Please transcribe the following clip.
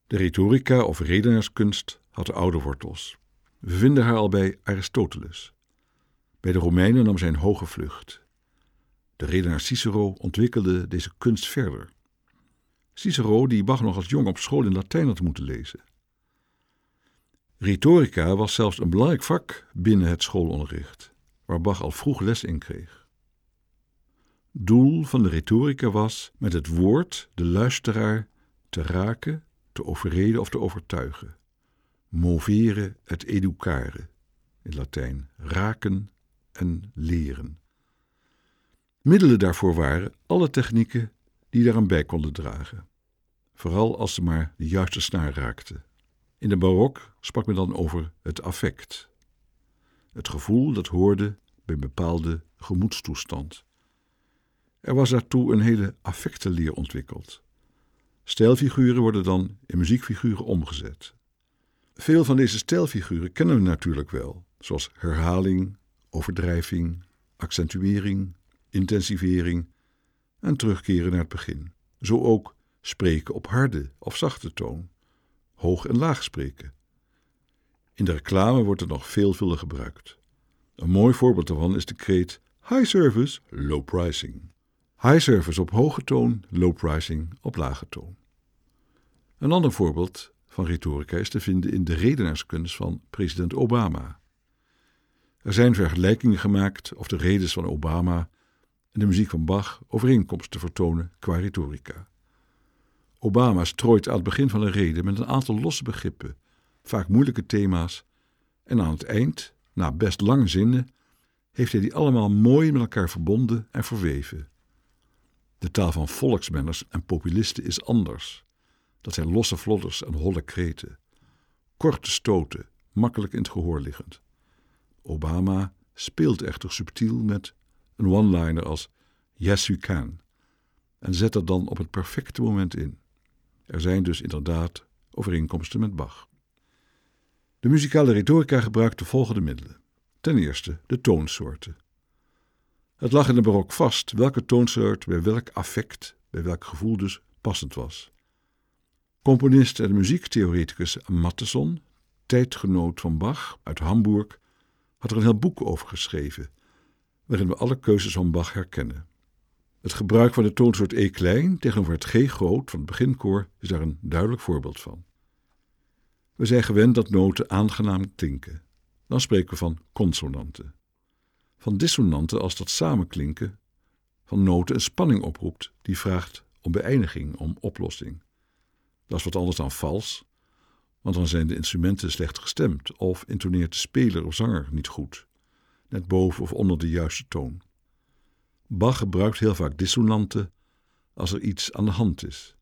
De retorica of redenaarskunst had oude wortels. We vinden haar al bij Aristoteles. Bij de Romeinen nam zij een hoge vlucht. De redenaar Cicero ontwikkelde deze kunst verder. Cicero, die Bach nog als jong op school in Latijn had moeten lezen. Retorica was zelfs een belangrijk vak binnen het schoolonderricht, waar Bach al vroeg les in kreeg. Doel van de retorica was met het woord de luisteraar te raken, te overreden of te overtuigen. Movere et educare, in Latijn, raken en leren. Middelen daarvoor waren alle technieken die daaraan bij konden dragen, vooral als ze maar de juiste snaar raakten. In de barok sprak men dan over het affect, het gevoel dat hoorde bij een bepaalde gemoedstoestand. Er was daartoe een hele affectenleer ontwikkeld. Stijlfiguren worden dan in muziekfiguren omgezet. Veel van deze stijlfiguren kennen we natuurlijk wel, zoals herhaling, overdrijving, accentuering, intensivering en terugkeren naar het begin. Zo ook spreken op harde of zachte toon, hoog en laag spreken. In de reclame wordt het nog veelvuldig gebruikt. Een mooi voorbeeld daarvan is de kreet high service, low pricing. High service op hoge toon, low pricing op lage toon. Een ander voorbeeld van retorica is te vinden in de redenaarskunst van president Obama. Er zijn vergelijkingen gemaakt of de redes van Obama en de muziek van Bach overeenkomsten vertonen qua retorica. Obama strooit aan het begin van een rede met een aantal losse begrippen, vaak moeilijke thema's, en aan het eind, na best lange zinnen, heeft hij die allemaal mooi met elkaar verbonden en verweven. De taal van volksmenners en populisten is anders. Dat zijn losse vlodders en holle kreten. Korte stoten, makkelijk in het gehoor liggend. Obama speelt echter subtiel met een one-liner als yes you can en zet dat dan op het perfecte moment in. Er zijn dus inderdaad overeenkomsten met Bach. De muzikale retorica gebruikt de volgende middelen. Ten eerste de toonsoorten. Het lag in de barok vast welke toonsoort bij welk affect, bij welk gevoel dus passend was. Componist en muziektheoreticus Mattheson, tijdgenoot van Bach uit Hamburg, had er een heel boek over geschreven, waarin we alle keuzes van Bach herkennen. Het gebruik van de toonsoort E klein tegenover het G groot van het beginkoor is daar een duidelijk voorbeeld van. We zijn gewend dat noten aangenaam klinken. Dan spreken we van consonanten. Van dissonanten als dat samenklinken van noten een spanning oproept die vraagt om beëindiging, om oplossing. Dat is wat anders dan vals, want dan zijn de instrumenten slecht gestemd of intoneert de speler of zanger niet goed, net boven of onder de juiste toon. Bach gebruikt heel vaak dissonanten als er iets aan de hand is.